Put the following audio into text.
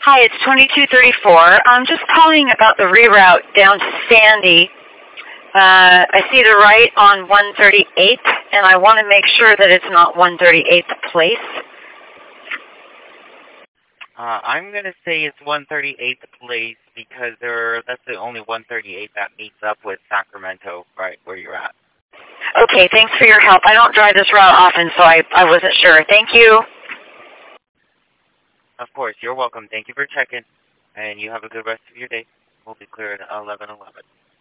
Hi, it's 2234. I'm just calling about the reroute down to Sandy. I see the right on 138th, and I want to make sure that it's not 138th Place. I'm going to say it's 138th Place because that's the only 138 that meets up with Sacramento, right where you're at. Okay, thanks for your help. I don't drive this route often, so I wasn't sure. Thank you. Of course, you're welcome. Thank you for checking, and you have a good rest of your day. We'll be clear at 11:11.